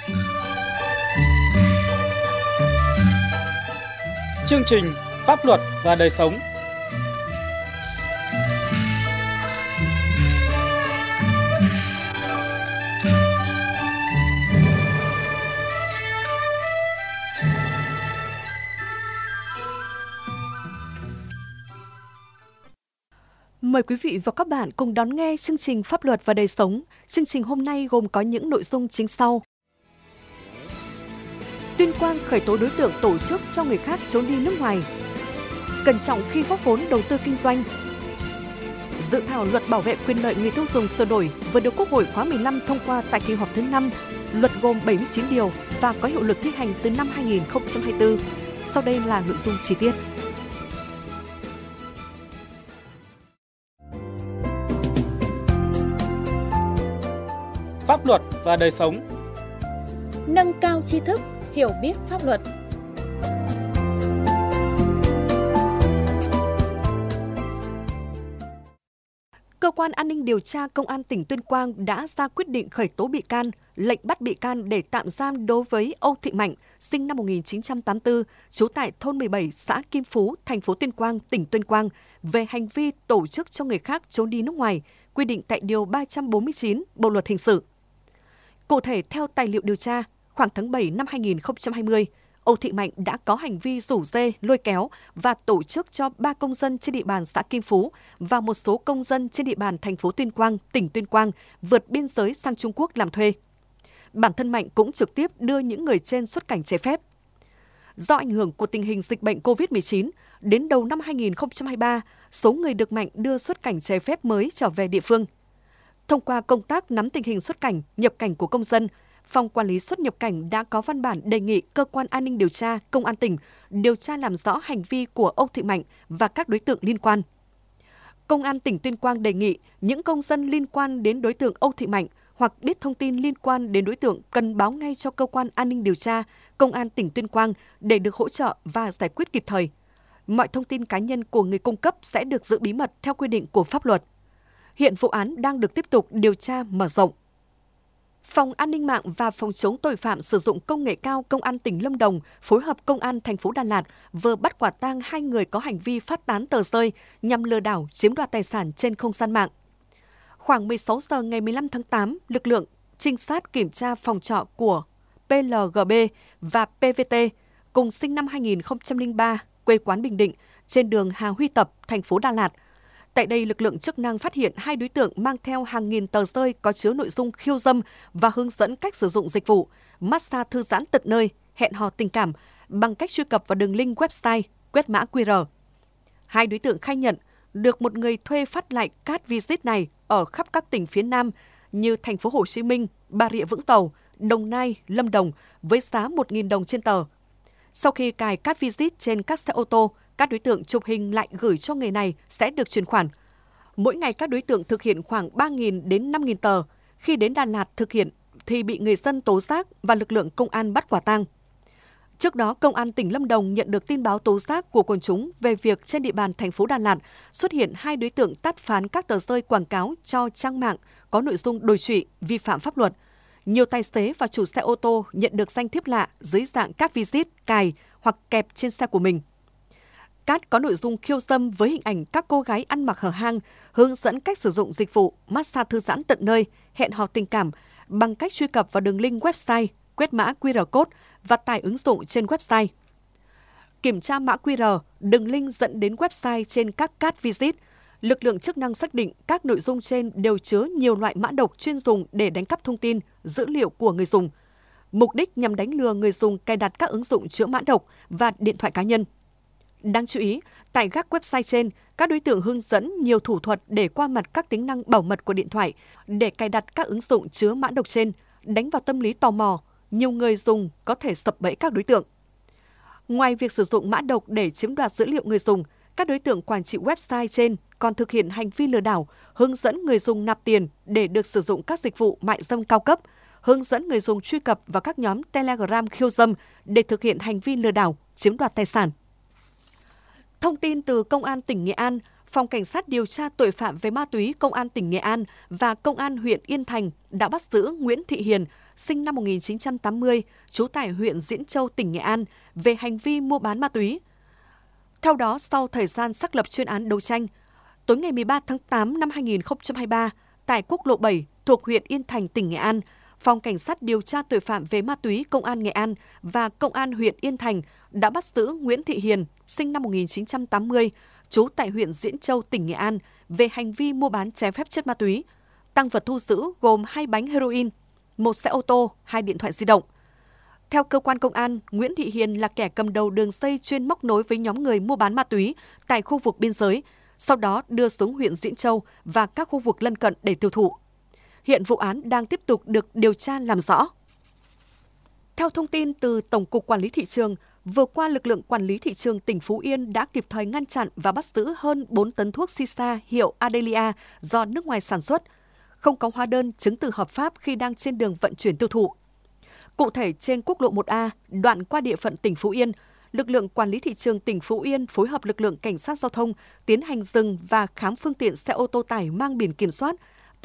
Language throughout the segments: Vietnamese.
Chương trình Pháp luật và đời sống. Mời quý vị và các bạn cùng đón nghe chương trình Pháp luật và đời sống. Chương trình hôm nay gồm có những nội dung chính sau. Tuyên Quang khởi tố đối tượng tổ chức cho người khác trốn đi nước ngoài. Cẩn trọng khi góp vốn đầu tư kinh doanh. Dự thảo luật bảo vệ quyền lợi người tiêu dùng sửa đổi vừa được Quốc hội khóa 15 thông qua tại kỳ họp thứ 5. Luật gồm 79 điều và có hiệu lực thi hành từ năm 2024. Sau đây là nội dung chi tiết. Pháp luật và đời sống. Nâng cao tri thức, hiểu biết pháp luật. Cơ quan An ninh điều tra Công an tỉnh Tuyên Quang đã ra quyết định khởi tố bị can, lệnh bắt bị can để tạm giam đối với Âu Thị Mạnh, sinh năm 1984, trú tại thôn 17, xã Kim Phú, thành phố Tuyên Quang, tỉnh Tuyên Quang, về hành vi tổ chức cho người khác trốn đi nước ngoài, quy định tại Điều 349 Bộ Luật Hình sự. Cụ thể, theo tài liệu điều tra, khoảng tháng 7 năm 2020, Âu Thị Mạnh đã có hành vi rủ rê, lôi kéo và tổ chức cho 3 công dân trên địa bàn xã Kim Phú và một số công dân trên địa bàn thành phố Tuyên Quang, tỉnh Tuyên Quang vượt biên giới sang Trung Quốc làm thuê. Bản thân Mạnh cũng trực tiếp đưa những người trên xuất cảnh trái phép. Do ảnh hưởng của tình hình dịch bệnh COVID-19, đến đầu năm 2023, số người được Mạnh đưa xuất cảnh trái phép mới trở về địa phương. Thông qua công tác nắm tình hình xuất cảnh, nhập cảnh của công dân, Phòng Quản lý xuất nhập cảnh đã có văn bản đề nghị Cơ quan An ninh điều tra Công an tỉnh điều tra làm rõ hành vi của Âu Thị Mạnh và các đối tượng liên quan. Công an tỉnh Tuyên Quang đề nghị những công dân liên quan đến đối tượng Âu Thị Mạnh hoặc biết thông tin liên quan đến đối tượng cần báo ngay cho Cơ quan An ninh điều tra Công an tỉnh Tuyên Quang để được hỗ trợ và giải quyết kịp thời. Mọi thông tin cá nhân của người cung cấp sẽ được giữ bí mật theo quy định của pháp luật. Hiện vụ án đang được tiếp tục điều tra mở rộng. Phòng An ninh mạng và Phòng chống tội phạm sử dụng công nghệ cao Công an tỉnh Lâm Đồng phối hợp Công an thành phố Đà Lạt vừa bắt quả tang 2 người có hành vi phát tán tờ rơi nhằm lừa đảo chiếm đoạt tài sản trên không gian mạng. Khoảng 16 giờ ngày 15 tháng 8, lực lượng trinh sát kiểm tra phòng trọ của PLGB và PVT cùng sinh năm 2003, quê quán Bình Định, trên đường Hà Huy Tập, thành phố Đà Lạt. Tại đây, lực lượng chức năng phát hiện 2 đối tượng mang theo hàng nghìn tờ rơi có chứa nội dung khiêu dâm và hướng dẫn cách sử dụng dịch vụ massage thư giãn tận nơi, hẹn hò tình cảm bằng cách truy cập vào đường link website, quét mã QR. 2 đối tượng khai nhận được một người thuê phát lại card visit này ở khắp các tỉnh phía Nam như thành phố Hồ Chí Minh, Bà Rịa Vũng Tàu, Đồng Nai, Lâm Đồng với giá 1.000 đồng trên tờ. Sau khi cài card visit trên các xe ô tô, các đối tượng chụp hình lại gửi cho người này sẽ được chuyển khoản. Mỗi ngày các đối tượng thực hiện khoảng 3.000 đến 5.000 tờ. Khi đến Đà Lạt thực hiện thì bị người dân tố giác và lực lượng công an bắt quả tang. Trước đó, Công an tỉnh Lâm Đồng nhận được tin báo tố giác của quần chúng về việc trên địa bàn thành phố Đà Lạt xuất hiện 2 đối tượng tát phán các tờ rơi quảng cáo cho trang mạng có nội dung đồi trụy, vi phạm pháp luật. Nhiều tài xế và chủ xe ô tô nhận được danh thiếp lạ dưới dạng các visit, cài hoặc kẹp trên xe của mình. Cát có nội dung khiêu dâm với hình ảnh các cô gái ăn mặc hở hang, hướng dẫn cách sử dụng dịch vụ massage thư giãn tận nơi, hẹn hò tình cảm bằng cách truy cập vào đường link website, quét mã QR code và tải ứng dụng trên website. Kiểm tra mã QR, đường link dẫn đến website trên các card visit, lực lượng chức năng xác định các nội dung trên đều chứa nhiều loại mã độc chuyên dùng để đánh cắp thông tin, dữ liệu của người dùng. Mục đích nhằm đánh lừa người dùng cài đặt các ứng dụng chứa mã độc và điện thoại cá nhân. Đáng chú ý, tại các website trên, các đối tượng hướng dẫn nhiều thủ thuật để qua mặt các tính năng bảo mật của điện thoại để cài đặt các ứng dụng chứa mã độc trên, đánh vào tâm lý tò mò, nhiều người dùng có thể sập bẫy các đối tượng. Ngoài việc sử dụng mã độc để chiếm đoạt dữ liệu người dùng, các đối tượng quản trị website trên còn thực hiện hành vi lừa đảo, hướng dẫn người dùng nạp tiền để được sử dụng các dịch vụ mại dâm cao cấp, hướng dẫn người dùng truy cập vào các nhóm Telegram khiêu dâm để thực hiện hành vi lừa đảo, chiếm đoạt tài sản. Thông tin từ Công an tỉnh Nghệ An, Phòng Cảnh sát điều tra tội phạm về ma túy Công an tỉnh Nghệ An và Công an huyện Yên Thành đã bắt giữ Nguyễn Thị Hiền, sinh năm 1980, trú tại huyện Diễn Châu, tỉnh Nghệ An, về hành vi mua bán ma túy. Theo đó, sau thời gian xác lập chuyên án đấu tranh, tối ngày 13 tháng 8 năm 2023, tại quốc lộ 7 thuộc huyện Yên Thành, tỉnh Nghệ An, Phòng Cảnh sát điều tra tội phạm về ma túy Công an Nghệ An và Công an huyện Yên Thành đã bắt giữ Nguyễn Thị Hiền, sinh năm 1980, trú tại huyện Diễn Châu, tỉnh Nghệ An, về hành vi mua bán trái phép chất ma túy. Tang vật thu giữ gồm 2 bánh heroin, 1 xe ô tô, 2 điện thoại di động. Theo cơ quan công an, Nguyễn Thị Hiền là kẻ cầm đầu đường dây chuyên móc nối với nhóm người mua bán ma túy tại khu vực biên giới, sau đó đưa xuống huyện Diễn Châu và các khu vực lân cận để tiêu thụ. Hiện vụ án đang tiếp tục được điều tra làm rõ. Theo thông tin từ Tổng cục Quản lý Thị trường, vừa qua lực lượng quản lý thị trường tỉnh Phú Yên đã kịp thời ngăn chặn và bắt giữ hơn 4 tấn thuốc Sisa hiệu Adelia do nước ngoài sản xuất, không có hóa đơn chứng từ hợp pháp khi đang trên đường vận chuyển tiêu thụ. Cụ thể, trên quốc lộ 1A, đoạn qua địa phận tỉnh Phú Yên, lực lượng quản lý thị trường tỉnh Phú Yên phối hợp lực lượng cảnh sát giao thông tiến hành dừng và khám phương tiện xe ô tô tải mang biển kiểm soát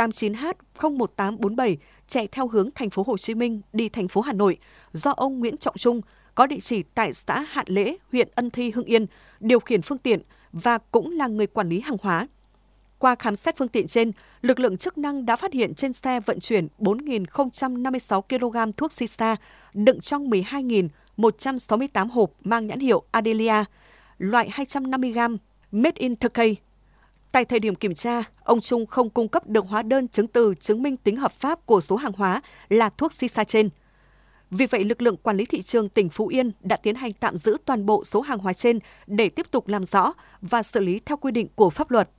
89H01847 chạy theo hướng thành phố Hồ Chí Minh đi thành phố Hà Nội do ông Nguyễn Trọng Trung có địa chỉ tại xã Hạn Lễ, huyện Ân Thi, Hưng Yên điều khiển phương tiện và cũng là người quản lý hàng hóa. Qua khám xét phương tiện trên, lực lượng chức năng đã phát hiện trên xe vận chuyển 4.056 kg thuốc Sisa đựng trong 12.168 hộp mang nhãn hiệu Adelia, loại 250g, made in Turkey. Tại thời điểm kiểm tra, ông Trung không cung cấp được hóa đơn chứng từ chứng minh tính hợp pháp của số hàng hóa là thuốc Sisa trên. Vì vậy, lực lượng quản lý thị trường tỉnh Phú Yên đã tiến hành tạm giữ toàn bộ số hàng hóa trên để tiếp tục làm rõ và xử lý theo quy định của pháp luật.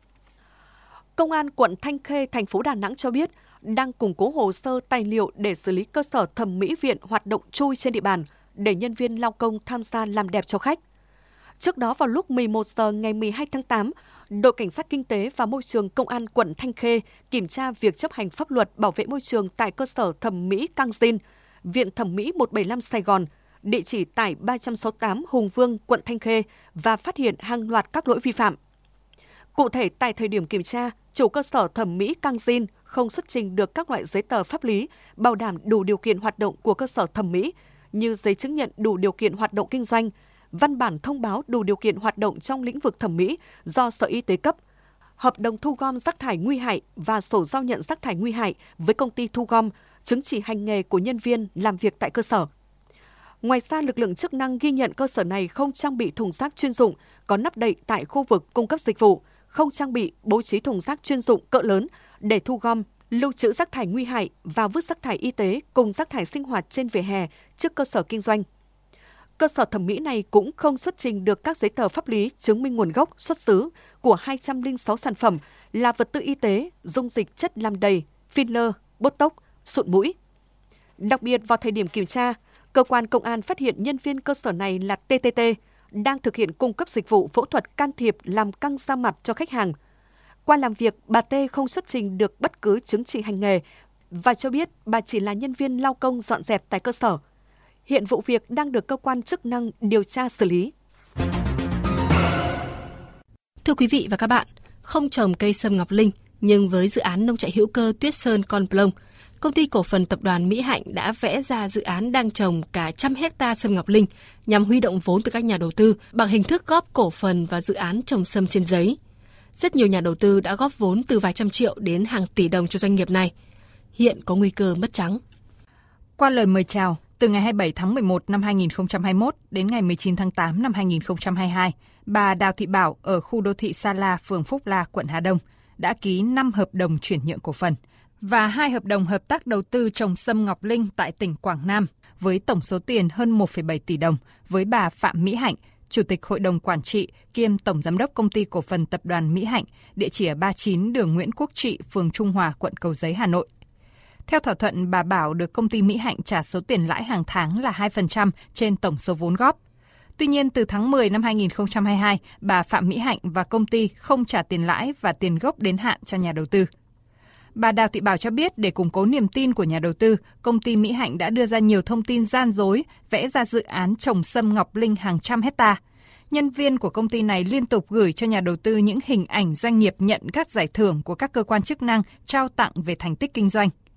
Công an quận Thanh Khê, thành phố Đà Nẵng cho biết đang củng cố hồ sơ tài liệu để xử lý cơ sở thẩm mỹ viện hoạt động chui trên địa bàn để nhân viên lao công tham gia làm đẹp cho khách. Trước đó vào lúc 11 giờ ngày 12 tháng 8, đội Cảnh sát Kinh tế và Môi trường Công an quận Thanh Khê kiểm tra việc chấp hành pháp luật bảo vệ môi trường tại cơ sở thẩm mỹ Cang Jin, Viện Thẩm mỹ 175 Sài Gòn, địa chỉ tại 368 Hùng Vương, quận Thanh Khê và phát hiện hàng loạt các lỗi vi phạm. Cụ thể, tại thời điểm kiểm tra, chủ cơ sở thẩm mỹ Cang Jin không xuất trình được các loại giấy tờ pháp lý bảo đảm đủ điều kiện hoạt động của cơ sở thẩm mỹ như giấy chứng nhận đủ điều kiện hoạt động kinh doanh, văn bản thông báo đủ điều kiện hoạt động trong lĩnh vực thẩm mỹ do Sở Y tế cấp, hợp đồng thu gom rác thải nguy hại và sổ giao nhận rác thải nguy hại với công ty thu gom, chứng chỉ hành nghề của nhân viên làm việc tại cơ sở. Ngoài ra, lực lượng chức năng ghi nhận cơ sở này không trang bị thùng rác chuyên dụng có nắp đậy tại khu vực cung cấp dịch vụ, không trang bị bố trí thùng rác chuyên dụng cỡ lớn để thu gom, lưu trữ rác thải nguy hại và vứt rác thải y tế cùng rác thải sinh hoạt trên vỉa hè trước cơ sở kinh doanh. Cơ sở thẩm mỹ này cũng không xuất trình được các giấy tờ pháp lý chứng minh nguồn gốc, xuất xứ của 206 sản phẩm là vật tư y tế, dung dịch chất làm đầy, filler, botox, sụn mũi. Đặc biệt vào thời điểm kiểm tra, cơ quan công an phát hiện nhân viên cơ sở này là TTT đang thực hiện cung cấp dịch vụ phẫu thuật can thiệp làm căng da mặt cho khách hàng. Qua làm việc, bà T không xuất trình được bất cứ chứng chỉ hành nghề và cho biết bà chỉ là nhân viên lau công dọn dẹp tại cơ sở. Hiện vụ việc đang được cơ quan chức năng điều tra xử lý. Thưa quý vị và các bạn, không trồng cây sâm ngọc linh, nhưng với dự án nông trại hữu cơ Tuyết Sơn Con Plong, Công ty cổ phần Tập đoàn Mỹ Hạnh đã vẽ ra dự án đang trồng cả 100 hecta sâm ngọc linh nhằm huy động vốn từ các nhà đầu tư bằng hình thức góp cổ phần vào dự án trồng sâm trên giấy. Rất nhiều nhà đầu tư đã góp vốn từ vài trăm triệu đến hàng tỷ đồng cho doanh nghiệp này. Hiện có nguy cơ mất trắng. Qua lời mời chào, từ ngày 27 tháng 11 năm 2021 đến ngày 19 tháng 8 năm 2022, bà Đào Thị Bảo ở khu đô thị Sa La, phường Phúc La, quận Hà Đông đã ký 5 hợp đồng chuyển nhượng cổ phần và 2 hợp đồng hợp tác đầu tư trồng sâm ngọc linh tại tỉnh Quảng Nam với tổng số tiền hơn 1,7 tỷ đồng với bà Phạm Mỹ Hạnh, Chủ tịch Hội đồng Quản trị kiêm Tổng Giám đốc Công ty Cổ phần Tập đoàn Mỹ Hạnh, địa chỉ ở 39 đường Nguyễn Quốc Trị, phường Trung Hòa, quận Cầu Giấy, Hà Nội. Theo thỏa thuận, bà Bảo được công ty Mỹ Hạnh trả số tiền lãi hàng tháng là 2% trên tổng số vốn góp. Tuy nhiên, từ tháng 10 năm 2022, bà Phạm Mỹ Hạnh và công ty không trả tiền lãi và tiền gốc đến hạn cho nhà đầu tư. Bà Đào Thị Bảo cho biết để củng cố niềm tin của nhà đầu tư, công ty Mỹ Hạnh đã đưa ra nhiều thông tin gian dối, vẽ ra dự án trồng sâm ngọc linh hàng trăm hecta. Nhân viên của công ty này liên tục gửi cho nhà đầu tư những hình ảnh doanh nghiệp nhận các giải thưởng của các cơ quan chức năng trao tặng về thành tích kinh doanh.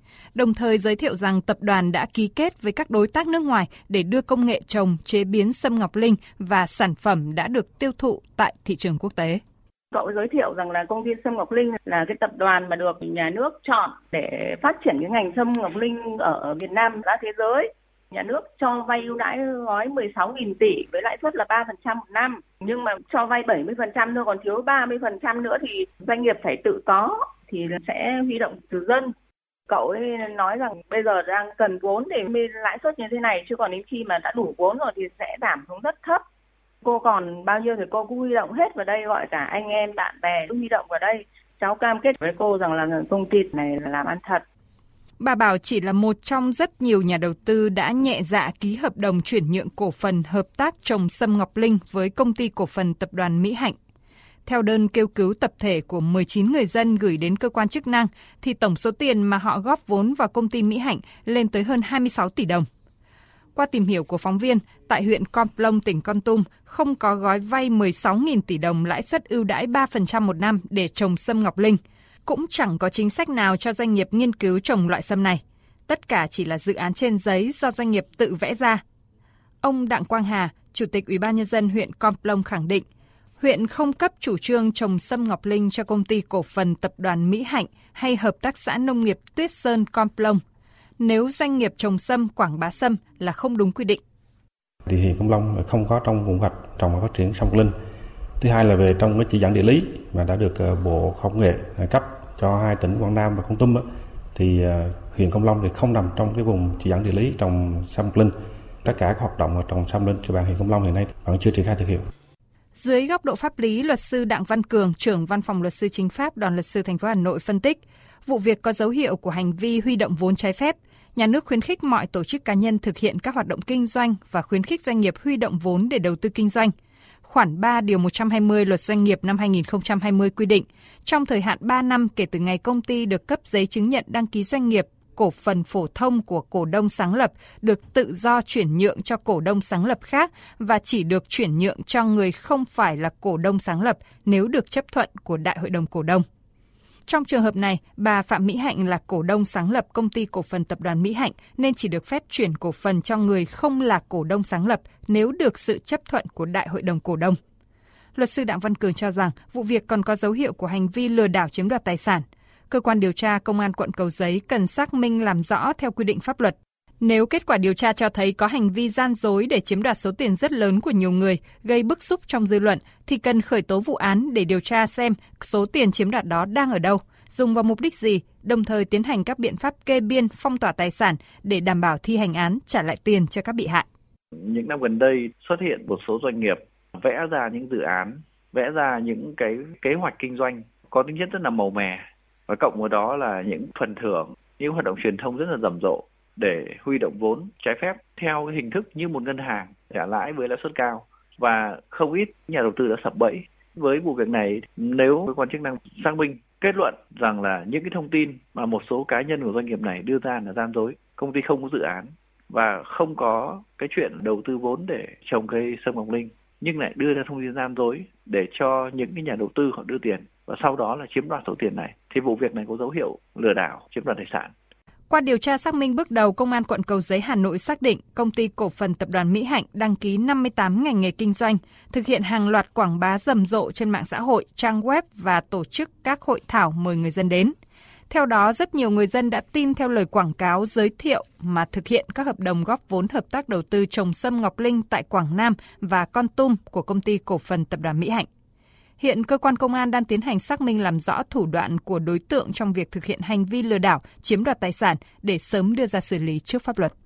đồng thời giới thiệu rằng tập đoàn đã ký kết với các đối tác nước ngoài để đưa công nghệ trồng, chế biến sâm ngọc linh và sản phẩm đã được tiêu thụ tại thị trường quốc tế. Cậu giới thiệu rằng là công ty Sâm Ngọc Linh là cái tập đoàn mà được nhà nước chọn để phát triển cái ngành sâm ngọc linh ở Việt Nam ra thế giới. Nhà nước cho vay ưu đãi gói 16.000 tỷ với lãi suất là 3% một năm. Nhưng mà cho vay 70% thôi, còn thiếu 30% nữa thì doanh nghiệp phải tự có, thì sẽ huy động từ dân. Cậu ấy nói rằng bây giờ đang cần vốn để mới lãi suất như thế này, chứ còn đến khi mà đã đủ vốn rồi thì sẽ giảm xuống rất thấp. Cô còn bao nhiêu thì cô cũng huy động hết vào đây, gọi cả anh em bạn bè cũng huy động vào đây. Cháu cam kết với cô rằng là công ty này là làm ăn thật. Bà Bảo chỉ là một trong rất nhiều nhà đầu tư đã nhẹ dạ ký hợp đồng chuyển nhượng cổ phần hợp tác trồng sâm ngọc linh với công ty cổ phần tập đoàn Mỹ Hạnh. Theo đơn kêu cứu tập thể của 19 người dân gửi đến cơ quan chức năng, thì tổng số tiền mà họ góp vốn vào công ty Mỹ Hạnh lên tới hơn 26 tỷ đồng. Qua tìm hiểu của phóng viên, tại huyện Con Plong, tỉnh Kon Tum, không có gói vay 16.000 tỷ đồng lãi suất ưu đãi 3% một năm để trồng sâm ngọc linh. Cũng chẳng có chính sách nào cho doanh nghiệp nghiên cứu trồng loại sâm này. Tất cả chỉ là dự án trên giấy do doanh nghiệp tự vẽ ra. Ông Đặng Quang Hà, Chủ tịch Ủy ban Nhân dân huyện Con Plong khẳng định, huyện không cấp chủ trương trồng sâm ngọc linh cho công ty cổ phần tập đoàn Mỹ Hạnh hay hợp tác xã nông nghiệp Tuyết Sơn Con Plong. Nếu doanh nghiệp trồng sâm, quảng bá sâm là không đúng quy định. Thì huyện Con Plong không có trong vùng hoạch trồng và phát triển sâm ngọc linh. Thứ hai là về trong cái chỉ dẫn địa lý mà đã được Bộ Khoa học Công nghệ cấp cho hai tỉnh Quảng Nam và Kon Tum, thì huyện Con Plong thì không nằm trong cái vùng chỉ dẫn địa lý trồng sâm ngọc linh. Tất cả các hoạt động trồng sâm linh trên bàn huyện Con Plong hiện nay vẫn chưa triển khai thực hiện. Dưới góc độ pháp lý, luật sư Đặng Văn Cường, trưởng Văn phòng Luật sư Chính pháp Đoàn Luật sư thành phố Hà Nội phân tích, vụ việc có dấu hiệu của hành vi huy động vốn trái phép. Nhà nước khuyến khích mọi tổ chức cá nhân thực hiện các hoạt động kinh doanh và khuyến khích doanh nghiệp huy động vốn để đầu tư kinh doanh. Khoản 3 điều 120 Luật Doanh nghiệp năm 2020 quy định, trong thời hạn 3 năm kể từ ngày công ty được cấp giấy chứng nhận đăng ký doanh nghiệp, cổ phần phổ thông của cổ đông sáng lập được tự do chuyển nhượng cho cổ đông sáng lập khác và chỉ được chuyển nhượng cho người không phải là cổ đông sáng lập nếu được chấp thuận của Đại hội đồng cổ đông. Trong trường hợp này, bà Phạm Mỹ Hạnh là cổ đông sáng lập công ty cổ phần tập đoàn Mỹ Hạnh nên chỉ được phép chuyển cổ phần cho người không là cổ đông sáng lập nếu được sự chấp thuận của Đại hội đồng cổ đông. Luật sư Đặng Văn Cường cho rằng vụ việc còn có dấu hiệu của hành vi lừa đảo chiếm đoạt tài sản. Cơ quan điều tra Công an quận Cầu Giấy cần xác minh làm rõ theo quy định pháp luật. Nếu kết quả điều tra cho thấy có hành vi gian dối để chiếm đoạt số tiền rất lớn của nhiều người, gây bức xúc trong dư luận, thì cần khởi tố vụ án để điều tra xem số tiền chiếm đoạt đó đang ở đâu, dùng vào mục đích gì, đồng thời tiến hành các biện pháp kê biên, phong tỏa tài sản để đảm bảo thi hành án, trả lại tiền cho các bị hại. Những năm gần đây xuất hiện một số doanh nghiệp vẽ ra những dự án, vẽ ra những cái kế hoạch kinh doanh có tính chất rất là màu mè, và cộng với đó là những phần thưởng, những hoạt động truyền thông rất là rầm rộ để huy động vốn trái phép theo cái hình thức như một ngân hàng trả lãi với lãi suất cao, và không ít nhà đầu tư đã sập bẫy. Với vụ việc này, nếu cơ quan chức năng xác minh kết luận rằng là những cái thông tin mà một số cá nhân của doanh nghiệp này đưa ra là gian dối, công ty không có dự án và không có cái chuyện đầu tư vốn để trồng cây sâm ngọc linh, nhưng lại đưa ra thông tin gian dối để cho những cái nhà đầu tư họ đưa tiền và sau đó là chiếm đoạt số tiền này, thì vụ việc này có dấu hiệu lừa đảo chiếm đoạt tài sản. Qua điều tra xác minh bước đầu, Công an quận Cầu Giấy, Hà Nội xác định công ty cổ phần tập đoàn Mỹ Hạnh đăng ký 58 ngành nghề kinh doanh, thực hiện hàng loạt quảng bá rầm rộ trên mạng xã hội, trang web và tổ chức các hội thảo mời người dân đến. Theo đó, rất nhiều người dân đã tin theo lời quảng cáo giới thiệu mà thực hiện các hợp đồng góp vốn hợp tác đầu tư trồng sâm ngọc linh tại Quảng Nam và Kon Tum của công ty cổ phần tập đoàn Mỹ Hạnh. Hiện cơ quan công an đang tiến hành xác minh làm rõ thủ đoạn của đối tượng trong việc thực hiện hành vi lừa đảo, chiếm đoạt tài sản để sớm đưa ra xử lý trước pháp luật.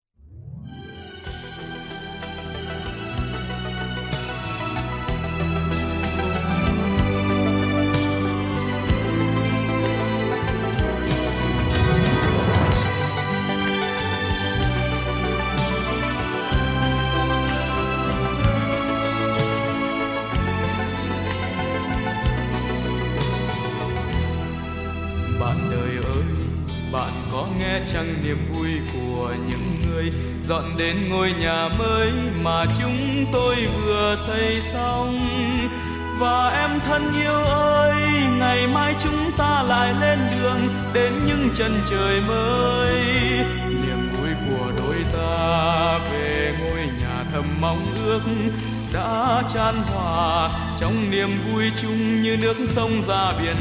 Bạn đời ơi, bạn có nghe chăng niềm vui của những người dọn đến ngôi nhà mới mà chúng tôi vừa xây xong? Và em thân yêu ơi, ngày mai chúng ta lại lên đường đến những chân trời mới. Niềm vui của đôi ta về ngôi nhà thầm mong ước đã chan hòa trong niềm vui chung như nước sông ra biển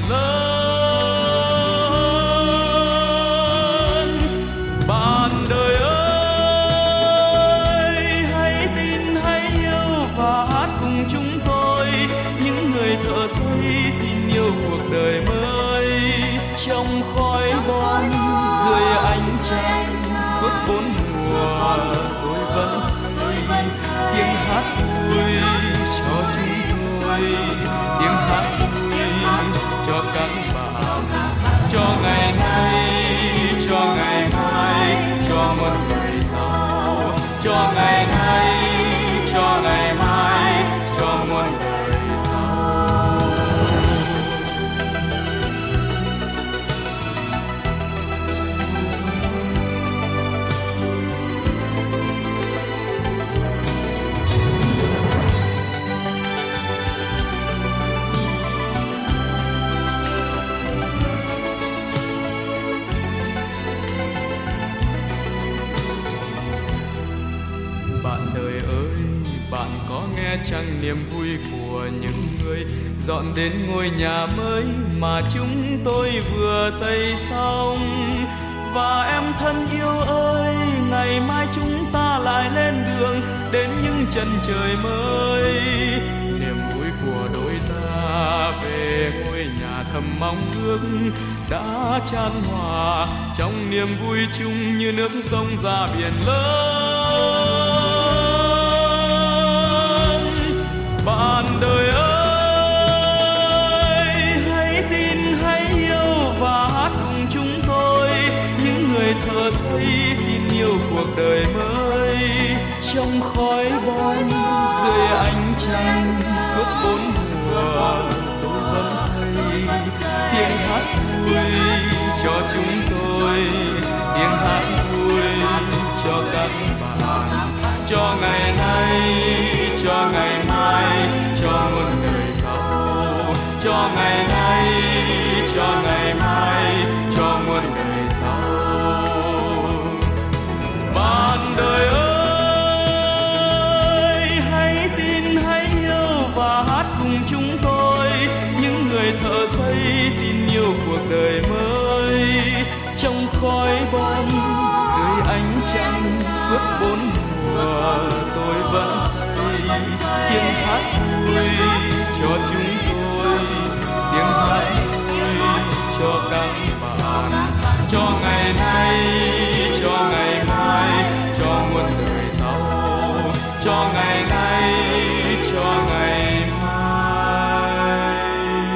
lớn. Bạn đời ơi, hãy tin, hãy yêu và hát cùng chúng tôi, những người thợ xây tin yêu cuộc đời mới. Trong khói bom dưới ánh trăng suốt 4 mùa tôi vẫn xây tiếng hát vui cho chúng tôi, tiếng hát vui cho các bạn, cho ngày nay, cho ngày mai, cho một người giàu, cho ngày nay, cho ngày mai, cho một đời giàu. Bạn có nghe chăng niềm vui của những người dọn đến ngôi nhà mới mà chúng tôi vừa xây xong? Và em thân yêu ơi, ngày mai chúng ta lại lên đường đến những chân trời mới. Niềm vui của đôi ta về ngôi nhà thầm mong ước đã chan hòa trong niềm vui chung như nước sông ra biển lớn. Bạn đời ơi, hãy tin, hãy yêu và hát cùng chúng tôi, những người thợ xây tin yêu cuộc đời mới. Trong khói bom dưới ánh trăng suốt 4 mùa tôi vẫn xây tiếng hát vui cho chúng tôi, tiếng hát vui cho các bạn, cho ngày nay, cho ngày mai, cho muôn đời sau, cho ngày nay, cho ngày mai, cho muôn đời sau. Bạn đời ơi, hãy tin, hãy yêu và hát cùng chúng tôi, những người thợ xây tin yêu cuộc đời mới. Trong khói bom dưới ánh trăng suốt 4 mùa tôi vẫn xây tiếng hát vui cho chúng tôi, tiếng hát vui cho các bạn, cho ngày nay, cho ngày mai, cho muôn đời sau, cho ngày nay, cho ngày mai,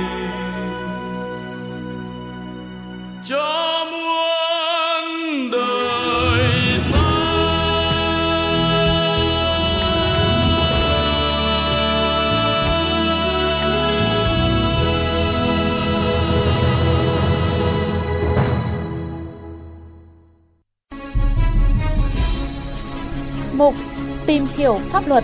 cho muôn đời sau. Mục tìm hiểu pháp luật.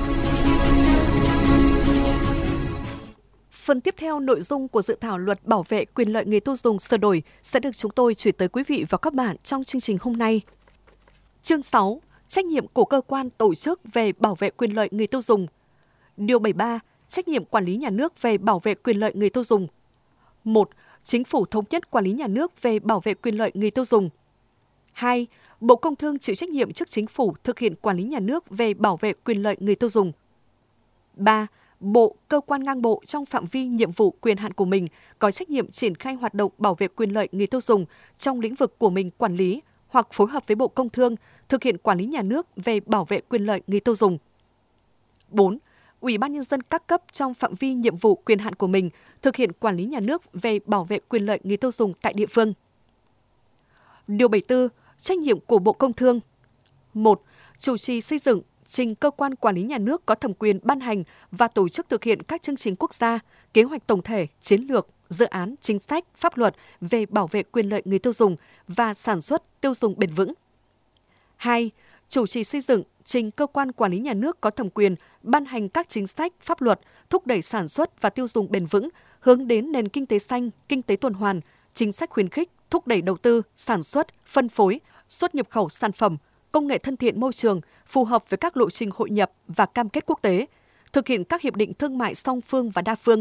Phần tiếp theo nội dung của dự thảo luật bảo vệ quyền lợi người tiêu dùng sửa đổi sẽ được chúng tôi chuyển tới quý vị và các bạn trong chương trình hôm nay. Chương 6. Trách nhiệm của cơ quan tổ chức về bảo vệ quyền lợi người tiêu dùng. Điều 73. Trách nhiệm quản lý nhà nước về bảo vệ quyền lợi người tiêu dùng. 1. Chính phủ thống nhất quản lý nhà nước về bảo vệ quyền lợi người tiêu dùng. 2. Bộ Công Thương chịu trách nhiệm trước Chính phủ thực hiện quản lý nhà nước về bảo vệ quyền lợi người tiêu dùng. 3. Bộ, cơ quan ngang bộ trong phạm vi nhiệm vụ quyền hạn của mình có trách nhiệm triển khai hoạt động bảo vệ quyền lợi người tiêu dùng trong lĩnh vực của mình quản lý hoặc phối hợp với Bộ Công Thương thực hiện quản lý nhà nước về bảo vệ quyền lợi người tiêu dùng. 4. Ủy ban Nhân dân các cấp trong phạm vi nhiệm vụ quyền hạn của mình thực hiện quản lý nhà nước về bảo vệ quyền lợi người tiêu dùng tại địa phương. Điều 74. Trách nhiệm của Bộ Công Thương. 1. Chủ trì xây dựng, trình cơ quan quản lý nhà nước có thẩm quyền ban hành và tổ chức thực hiện các chương trình quốc gia, kế hoạch tổng thể, chiến lược, dự án, chính sách, pháp luật về bảo vệ quyền lợi người tiêu dùng và sản xuất, tiêu dùng bền vững. 2. Chủ trì xây dựng, trình cơ quan quản lý nhà nước có thẩm quyền ban hành các chính sách, pháp luật thúc đẩy sản xuất và tiêu dùng bền vững, hướng đến nền kinh tế xanh, kinh tế tuần hoàn, chính sách khuyến khích, thúc đẩy đầu tư, sản xuất, phân phối, xuất nhập khẩu sản phẩm, công nghệ thân thiện môi trường, phù hợp với các lộ trình hội nhập và cam kết quốc tế, thực hiện các hiệp định thương mại song phương và đa phương.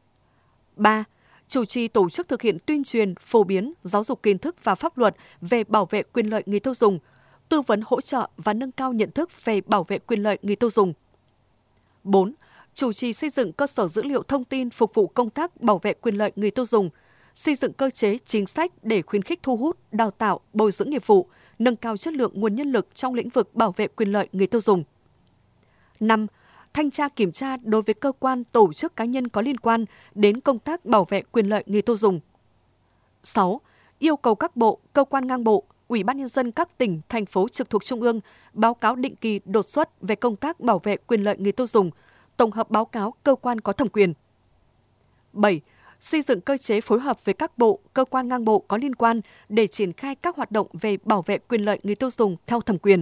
3. Chủ trì tổ chức thực hiện tuyên truyền, phổ biến, giáo dục kiến thức và pháp luật về bảo vệ quyền lợi người tiêu dùng, tư vấn hỗ trợ và nâng cao nhận thức về bảo vệ quyền lợi người tiêu dùng. 4. Chủ trì xây dựng cơ sở dữ liệu thông tin phục vụ công tác bảo vệ quyền lợi người tiêu dùng, xây dựng cơ chế chính sách để khuyến khích thu hút, đào tạo, bồi dưỡng nghiệp vụ, nâng cao chất lượng nguồn nhân lực trong lĩnh vực bảo vệ quyền lợi người tiêu dùng. 5. Thanh tra kiểm tra đối với cơ quan, tổ chức cá nhân có liên quan đến công tác bảo vệ quyền lợi người tiêu dùng. 6. Yêu cầu các bộ, cơ quan ngang bộ, Ủy ban Nhân dân các tỉnh, thành phố trực thuộc Trung ương báo cáo định kỳ đột xuất về công tác bảo vệ quyền lợi người tiêu dùng, tổng hợp báo cáo cơ quan có thẩm quyền. 7. Xây dựng cơ chế phối hợp với các bộ, cơ quan ngang bộ có liên quan để triển khai các hoạt động về bảo vệ quyền lợi người tiêu dùng theo thẩm quyền.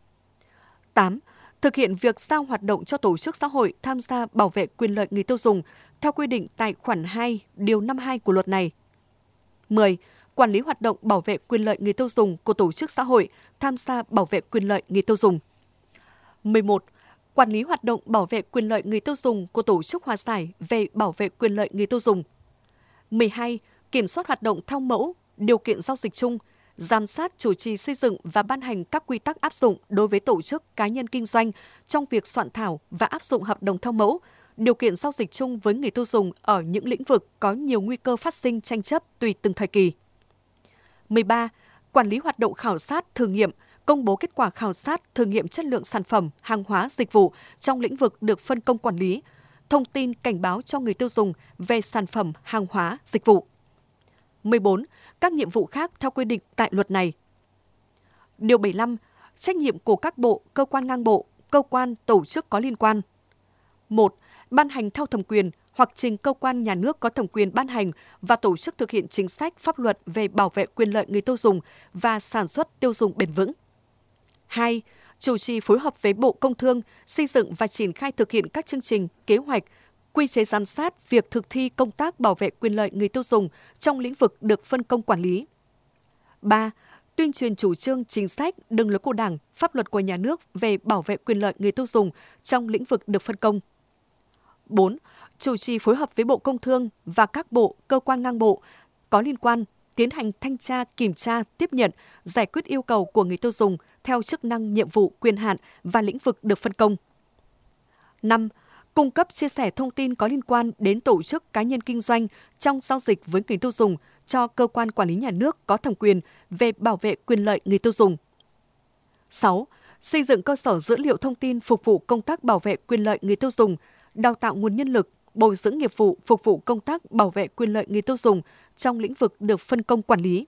8. Thực hiện việc giao hoạt động cho tổ chức xã hội tham gia bảo vệ quyền lợi người tiêu dùng theo quy định tại khoản 2, điều 52 của luật này. 10. Quản lý hoạt động bảo vệ quyền lợi người tiêu dùng của tổ chức xã hội tham gia bảo vệ quyền lợi người tiêu dùng. 11. Quản lý hoạt động bảo vệ quyền lợi người tiêu dùng của tổ chức hòa giải về bảo vệ quyền lợi người tiêu dùng. 12. Kiểm soát hoạt động theo mẫu, điều kiện giao dịch chung, giám sát, chủ trì xây dựng và ban hành các quy tắc áp dụng đối với tổ chức, cá nhân kinh doanh trong việc soạn thảo và áp dụng hợp đồng theo mẫu, điều kiện giao dịch chung với người tiêu dùng ở những lĩnh vực có nhiều nguy cơ phát sinh tranh chấp tùy từng thời kỳ. 13. Quản lý hoạt động khảo sát, thử nghiệm, công bố kết quả khảo sát, thử nghiệm chất lượng sản phẩm, hàng hóa, dịch vụ trong lĩnh vực được phân công quản lý, thông tin cảnh báo cho người tiêu dùng về sản phẩm, hàng hóa, dịch vụ. 14. Các nhiệm vụ khác theo quy định tại luật này. Điều 75. Trách nhiệm của các bộ, cơ quan ngang bộ, cơ quan, tổ chức có liên quan. 1. Ban hành theo thẩm quyền hoặc trình cơ quan nhà nước có thẩm quyền ban hành và tổ chức thực hiện chính sách, pháp luật về bảo vệ quyền lợi người tiêu dùng và sản xuất tiêu dùng bền vững. 2. Chủ trì phối hợp với Bộ Công Thương xây dựng và triển khai thực hiện các chương trình, kế hoạch, quy chế giám sát việc thực thi công tác bảo vệ quyền lợi người tiêu dùng trong lĩnh vực được phân công quản lý. 3. Tuyên truyền chủ trương, chính sách, đường lối của Đảng, pháp luật của nhà nước về bảo vệ quyền lợi người tiêu dùng trong lĩnh vực được phân công. 4. Chủ trì phối hợp với Bộ Công Thương và các bộ, cơ quan ngang bộ có liên quan tiến hành thanh tra, kiểm tra, tiếp nhận, giải quyết yêu cầu của người tiêu dùng theo chức năng, nhiệm vụ, quyền hạn và lĩnh vực được phân công. 5. Cung cấp, chia sẻ thông tin có liên quan đến tổ chức, cá nhân kinh doanh trong giao dịch với người tiêu dùng cho cơ quan quản lý nhà nước có thẩm quyền về bảo vệ quyền lợi người tiêu dùng. 6. Xây dựng cơ sở dữ liệu thông tin phục vụ công tác bảo vệ quyền lợi người tiêu dùng, đào tạo nguồn nhân lực, bồi dưỡng nghiệp vụ phục vụ công tác bảo vệ quyền lợi người tiêu dùng trong lĩnh vực được phân công quản lý.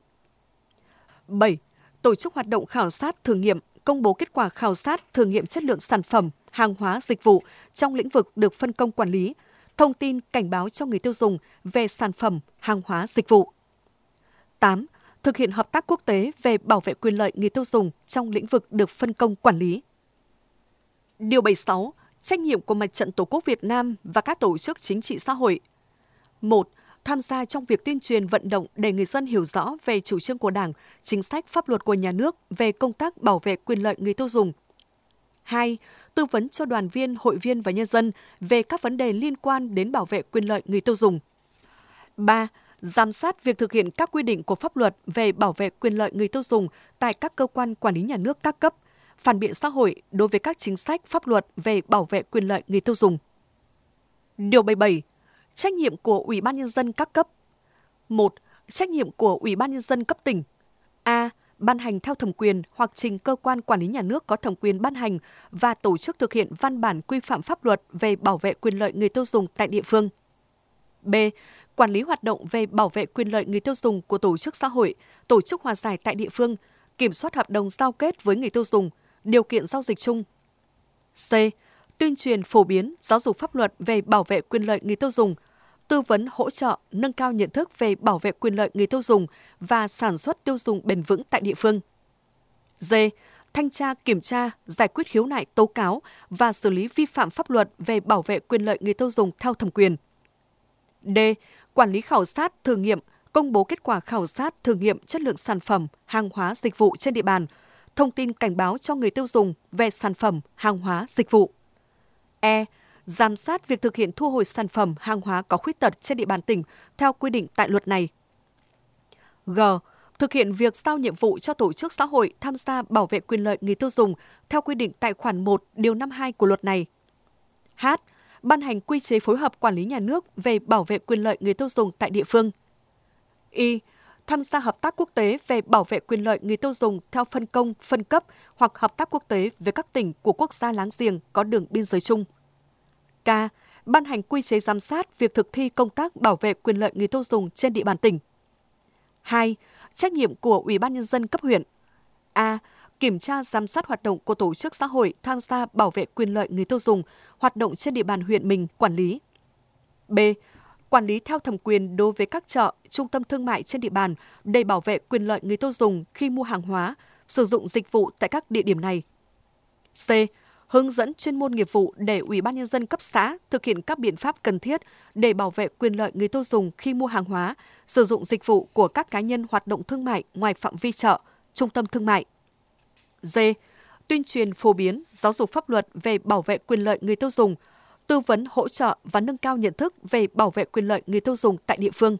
7. Tổ chức hoạt động khảo sát, thử nghiệm, công bố kết quả khảo sát, thử nghiệm chất lượng sản phẩm, hàng hóa, dịch vụ trong lĩnh vực được phân công quản lý, thông tin cảnh báo cho người tiêu dùng về sản phẩm, hàng hóa, dịch vụ. 8. Thực hiện hợp tác quốc tế về bảo vệ quyền lợi người tiêu dùng trong lĩnh vực được phân công quản lý. Điều 76. Trách nhiệm của Mặt trận Tổ quốc Việt Nam và các tổ chức chính trị xã hội. 1. Tham gia trong việc tuyên truyền vận động để người dân hiểu rõ về chủ trương của Đảng, chính sách, pháp luật của nhà nước về công tác bảo vệ quyền lợi người tiêu dùng. 2. Tư vấn cho đoàn viên, hội viên và nhân dân về các vấn đề liên quan đến bảo vệ quyền lợi người tiêu dùng. 3. Giám sát việc thực hiện các quy định của pháp luật về bảo vệ quyền lợi người tiêu dùng tại các cơ quan quản lý nhà nước các cấp, phản biện xã hội đối với các chính sách pháp luật về bảo vệ quyền lợi người tiêu dùng. Điều 77. Trách nhiệm của Ủy ban Nhân dân các cấp. 1. Trách nhiệm của Ủy ban Nhân dân cấp tỉnh. A. Ban hành theo thẩm quyền hoặc trình cơ quan quản lý nhà nước có thẩm quyền ban hành và tổ chức thực hiện văn bản quy phạm pháp luật về bảo vệ quyền lợi người tiêu dùng tại địa phương. B. Quản lý hoạt động về bảo vệ quyền lợi người tiêu dùng của tổ chức xã hội, tổ chức hòa giải tại địa phương, kiểm soát hợp đồng giao kết với người tiêu dùng, điều kiện giao dịch chung. C. Tuyên truyền phổ biến, giáo dục pháp luật về bảo vệ quyền lợi người tiêu dùng, tư vấn hỗ trợ, nâng cao nhận thức về bảo vệ quyền lợi người tiêu dùng và sản xuất tiêu dùng bền vững tại địa phương. D. Thanh tra, kiểm tra, giải quyết khiếu nại, tố cáo và xử lý vi phạm pháp luật về bảo vệ quyền lợi người tiêu dùng theo thẩm quyền. D. Quản lý khảo sát, thử nghiệm, công bố kết quả khảo sát thử nghiệm chất lượng sản phẩm, hàng hóa, dịch vụ trên địa bàn, thông tin cảnh báo cho người tiêu dùng về sản phẩm, hàng hóa, dịch vụ. E. Giám sát việc thực hiện thu hồi sản phẩm, hàng hóa có khuyết tật trên địa bàn tỉnh theo quy định tại luật này. G. Thực hiện việc giao nhiệm vụ cho tổ chức xã hội tham gia bảo vệ quyền lợi người tiêu dùng theo quy định tại khoản 1 điều 52 của luật này. H. Ban hành quy chế phối hợp quản lý nhà nước về bảo vệ quyền lợi người tiêu dùng tại địa phương. Y. Tham gia hợp tác quốc tế về bảo vệ quyền lợi người tiêu dùng theo phân công, phân cấp hoặc hợp tác quốc tế với các tỉnh của quốc gia láng giềng có đường biên giới chung. K. Ban hành quy chế giám sát việc thực thi công tác bảo vệ quyền lợi người tiêu dùng trên địa bàn tỉnh. 2. Trách nhiệm của Ủy ban Nhân dân cấp huyện. A. Kiểm tra giám sát hoạt động của tổ chức xã hội tham gia bảo vệ quyền lợi người tiêu dùng, hoạt động trên địa bàn huyện mình quản lý. B. Quản lý theo thẩm quyền đối với các chợ, trung tâm thương mại trên địa bàn để bảo vệ quyền lợi người tiêu dùng khi mua hàng hóa, sử dụng dịch vụ tại các địa điểm này. C. Hướng dẫn chuyên môn nghiệp vụ để Ủy ban Nhân dân cấp xã thực hiện các biện pháp cần thiết để bảo vệ quyền lợi người tiêu dùng khi mua hàng hóa, sử dụng dịch vụ của các cá nhân hoạt động thương mại ngoài phạm vi chợ, trung tâm thương mại. D. Tuyên truyền phổ biến, giáo dục pháp luật về bảo vệ quyền lợi người tiêu dùng, tư vấn hỗ trợ và nâng cao nhận thức về bảo vệ quyền lợi người tiêu dùng tại địa phương.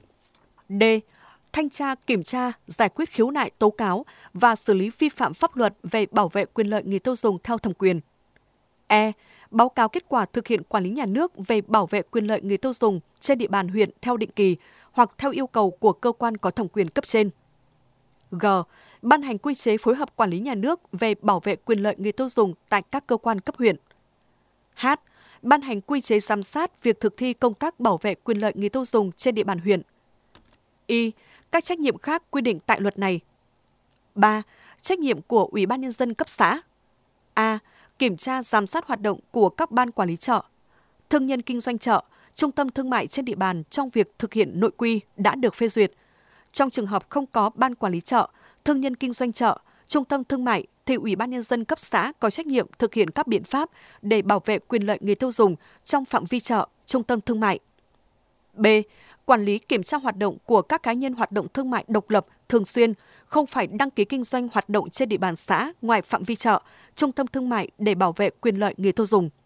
D. Thanh tra, kiểm tra, giải quyết khiếu nại tố cáo và xử lý vi phạm pháp luật về bảo vệ quyền lợi người tiêu dùng theo thẩm quyền. E. Báo cáo kết quả thực hiện quản lý nhà nước về bảo vệ quyền lợi người tiêu dùng trên địa bàn huyện theo định kỳ hoặc theo yêu cầu của cơ quan có thẩm quyền cấp trên. G. Ban hành quy chế phối hợp quản lý nhà nước về bảo vệ quyền lợi người tiêu dùng tại các cơ quan cấp huyện. H. Ban hành quy chế giám sát việc thực thi công tác bảo vệ quyền lợi người tiêu dùng trên địa bàn huyện. Y. Các trách nhiệm khác quy định tại luật này. 3. Trách nhiệm của Ủy ban Nhân dân cấp xã. A. Kiểm tra giám sát hoạt động của các ban quản lý chợ, thương nhân kinh doanh chợ, trung tâm thương mại trên địa bàn trong việc thực hiện nội quy đã được phê duyệt. Trong trường hợp không có ban quản lý chợ, thương nhân kinh doanh chợ, trung tâm thương mại thì Ủy ban Nhân dân cấp xã có trách nhiệm thực hiện các biện pháp để bảo vệ quyền lợi người tiêu dùng trong phạm vi chợ, trung tâm thương mại. B. Quản lý kiểm tra hoạt động của các cá nhân hoạt động thương mại độc lập, thường xuyên, không phải đăng ký kinh doanh hoạt động trên địa bàn xã ngoài phạm vi chợ, trung tâm thương mại để bảo vệ quyền lợi người tiêu dùng.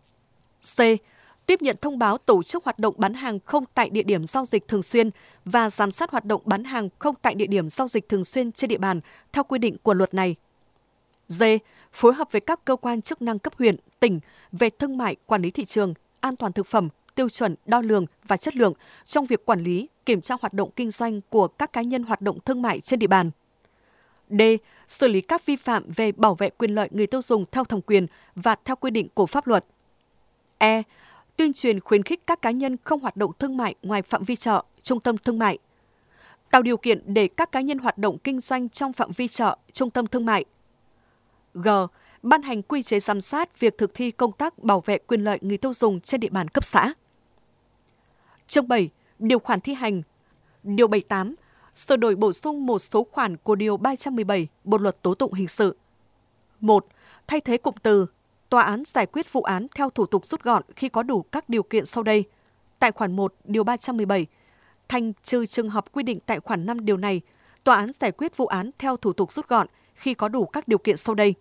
C. Tiếp nhận thông báo tổ chức hoạt động bán hàng không tại địa điểm giao dịch thường xuyên và giám sát hoạt động bán hàng không tại địa điểm giao dịch thường xuyên trên địa bàn theo quy định của luật này. D. Phối hợp với các cơ quan chức năng cấp huyện, tỉnh về thương mại, quản lý thị trường, an toàn thực phẩm, tiêu chuẩn, đo lường và chất lượng trong việc quản lý, kiểm tra hoạt động kinh doanh của các cá nhân hoạt động thương mại trên địa bàn. D. Xử lý các vi phạm về bảo vệ quyền lợi người tiêu dùng theo thẩm quyền và theo quy định của pháp luật. E. Tuyên truyền khuyến khích các cá nhân không hoạt động thương mại ngoài phạm vi chợ, trung tâm thương mại. Tạo điều kiện để các cá nhân hoạt động kinh doanh trong phạm vi chợ, trung tâm thương mại. G. Ban hành quy chế giám sát việc thực thi công tác bảo vệ quyền lợi người tiêu dùng trên địa bàn cấp xã. Chương 7. Điều khoản thi hành. Điều 78. Sửa đổi bổ sung một số khoản của Điều 317 Bộ Luật Tố tụng Hình sự. 1. Thay thế cụm từ tòa án giải quyết vụ án theo thủ tục rút gọn khi có đủ các điều kiện sau đây. Tại khoản 1, Điều 317, thành trừ trường hợp quy định tại khoản 5 điều này, tòa án giải quyết vụ án theo thủ tục rút gọn khi có đủ các điều kiện sau đây.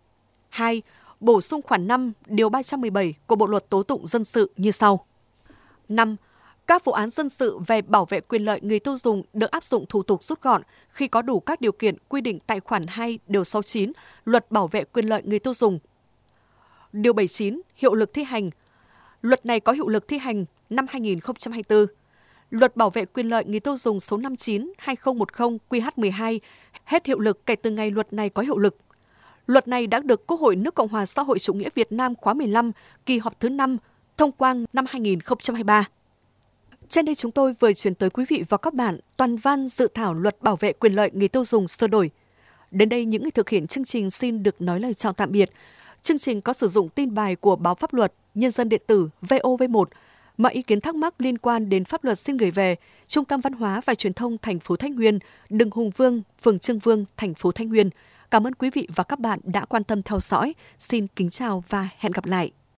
2. Bổ sung khoản 5, Điều 317 của Bộ Luật Tố tụng Dân sự như sau. 5. Các vụ án dân sự về bảo vệ quyền lợi người tiêu dùng được áp dụng thủ tục rút gọn khi có đủ các điều kiện quy định tại khoản 2, Điều 69, Luật Bảo vệ quyền lợi người tiêu dùng. Điều 79, hiệu lực thi hành. Luật này có hiệu lực thi hành năm 2024. Luật Bảo vệ quyền lợi người tiêu dùng số 59/2010 QH12 hết hiệu lực kể từ ngày luật này có hiệu lực. Luật này đã được Quốc hội nước Cộng hòa xã hội chủ nghĩa Việt Nam khóa 15, kỳ họp thứ 5, thông qua năm 2023. Trên đây chúng tôi vừa chuyển tới quý vị và các bạn toàn văn dự thảo Luật Bảo vệ quyền lợi người tiêu dùng sửa đổi. Đến đây những người thực hiện chương trình xin được nói lời chào tạm biệt. Chương trình có sử dụng tin bài của báo Pháp luật, Nhân dân điện tử, VOV1. Mọi ý kiến thắc mắc liên quan đến pháp luật xin gửi về Trung tâm Văn hóa và Truyền thông thành phố Thái Nguyên, đường Hùng Vương, phường Trương Vương, thành phố Thái Nguyên. Cảm ơn quý vị và các bạn đã quan tâm theo dõi. Xin kính chào và hẹn gặp lại.